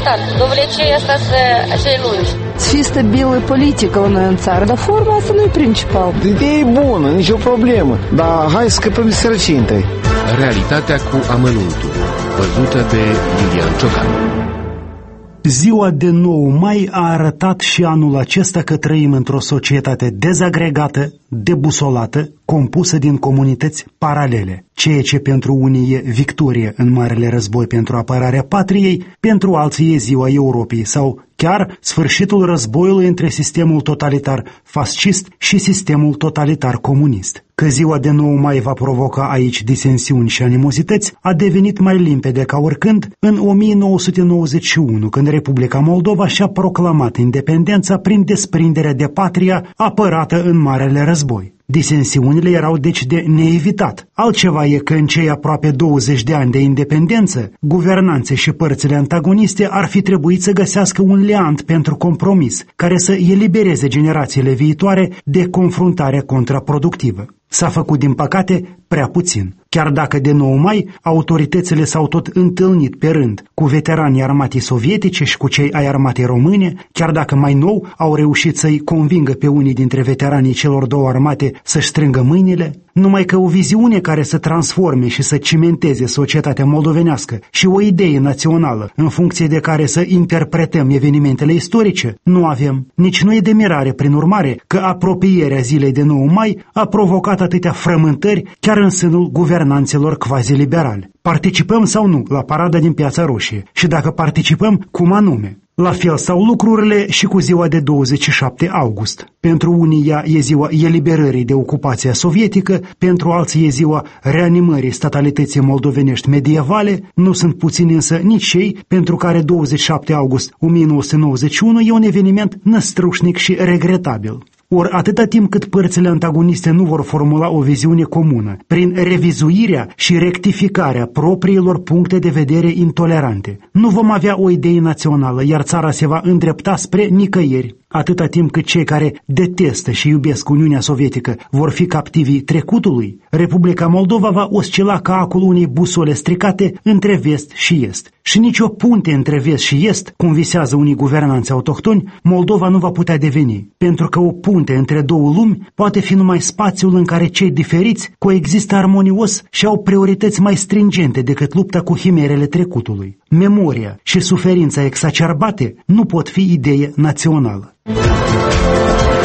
important. Довлече asta acei lungi. Să fie stabilă politică la noi în țară, dar forma asta nu e principal. Ideea e bună, nicio problemă, dar hai să scăpăm de sărăcie întâi. Realitatea cu amănuntul, văzută de Iulian Ciocan. Ziua de 9 mai a arătat și anul acesta că trăim într-o societate dezagregată, debusolată, compusă din comunități paralele, ceea ce pentru unii e victorie în Marele Război pentru apărarea patriei, pentru alții e ziua Europei sau chiar sfârșitul războiului între sistemul totalitar fascist și sistemul totalitar comunist. Că ziua de 9 mai va provoca aici disensiuni și animozități a devenit mai limpede ca oricând în 1991, când Republica Moldova și-a proclamat independența prin desprinderea de patria apărată în Marele Război. Disensiunile erau deci de neevitat. Altceva e că în cei aproape 20 de ani de independență, guvernanțe și părțile antagoniste ar fi trebuit să găsească un liant pentru compromis, care să elibereze generațiile viitoare de confruntare contraproductivă. S-a făcut, din păcate, prea puțin. Chiar dacă de 9 mai autoritățile s-au tot întâlnit pe rând cu veteranii armatei sovietice și cu cei ai armatei române, chiar dacă mai nou au reușit să-i convingă pe unii dintre veteranii celor două armate să-și strângă mâinile, numai că o viziune care să transforme și să cimenteze societatea moldovenească și o idee națională în funcție de care să interpretăm evenimentele istorice, nu avem. Nici nu e de mirare, prin urmare, că apropierea zilei de 9 mai a provocat atâtea frământări chiar în sânul guvernanților quasi-liberali. Participăm sau nu la parada din Piața Roșie? Și dacă participăm, cum anume? La fel stau lucrurile și cu ziua de 27 august. Pentru unii ea e ziua eliberării de ocupația sovietică, pentru alții e ziua reanimării statalității moldovenești medievale, nu sunt puțini însă nici cei pentru care 27 august 1991 e un eveniment năstrușnic și regretabil. Ori atâta timp cât părțile antagoniste nu vor formula o viziune comună, prin revizuirea și rectificarea propriilor puncte de vedere intolerante, nu vom avea o idee națională, iar țara se va îndrepta spre nicăieri. Atâta timp cât cei care detestă și iubesc Uniunea Sovietică vor fi captivii trecutului, Republica Moldova va oscila ca acul unei busole stricate între vest și est. Și nicio punte între vest și est, cum visează unii guvernanți autohtoni, Moldova nu va putea deveni, pentru că o punte între două lumi poate fi numai spațiul în care cei diferiți coexistă armonios și au priorități mai stringente decât lupta cu himerele trecutului. Memoria și suferința exacerbate nu pot fi idee națională.